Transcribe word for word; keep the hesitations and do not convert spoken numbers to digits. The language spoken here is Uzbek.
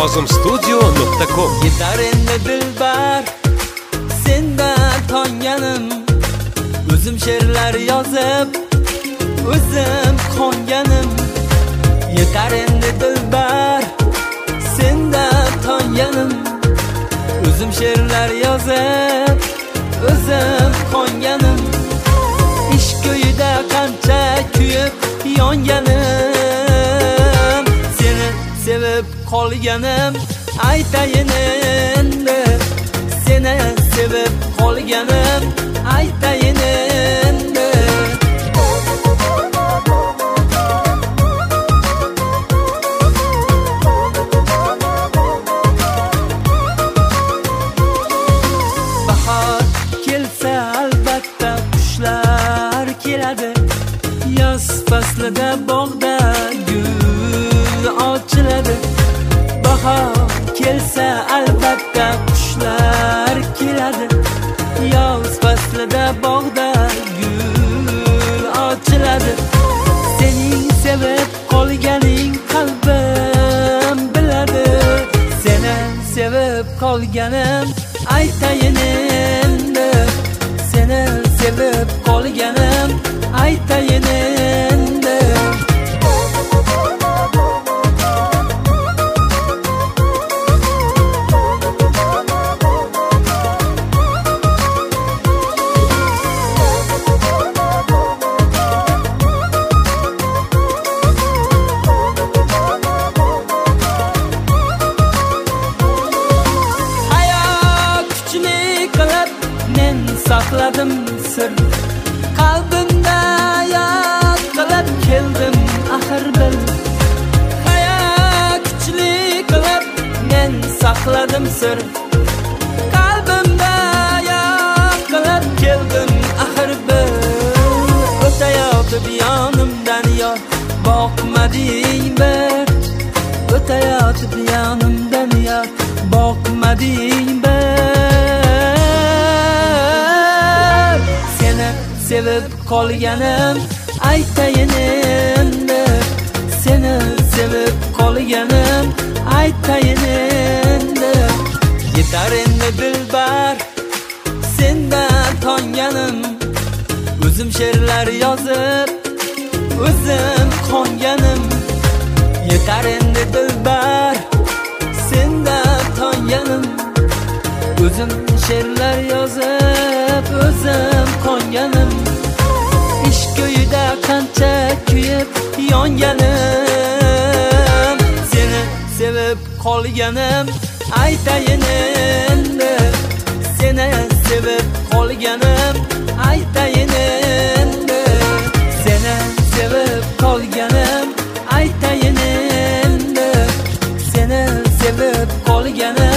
kozim studio nuqta com. Yetar endi dilbar sendan tonganim, o'zim she'rlar yozib o'zim qonganim. Yetar endi dilbar sendan tonganim, o'zim she'rlar yozib o'zim qonganim. Ishq ko'yida qancha kuyib yonganim, seni sevib qolganim aytayin endi, seni sevib qolganim aytayin endi. Bahor kelsa albatta qushlar keladi, yoz faslida bog'da gul ochiladi. Bahor kelsa albatta qushlar keladi, yoz faslida bog'da gul ochiladi. Sening sevib qolganing qalbim biladi, seni sevib qolganim aytayin endi, seni sevib qolganim aytayin endi. Saqladim sir qalbimda, yod qilib keldim axir bil. Hayot kuchli qilib men saqladim sir qalbimda, yod qilib keldim axir bil. O'tayotib yonimdan yor boqmading bir, o'tayotib yonimdan yor boqmading bir. Sevib qolganim aytayin endi, seni sevib qolganim aytayin endi. Yetar endi dilbar sendan tonganim, o'zim she'rlar yozib o'zim qonganim. Yetar endi dilbar sendan tonganim, o'zim she'rlar yozib o'zim qonganim. Ishq ko'yida qancha kuyib yonganim, seni sevib qolganim aytayin endi, seni sevib qolganim aytayin endi, seni sevib qolganim aytayin endi, seni sevib qolganim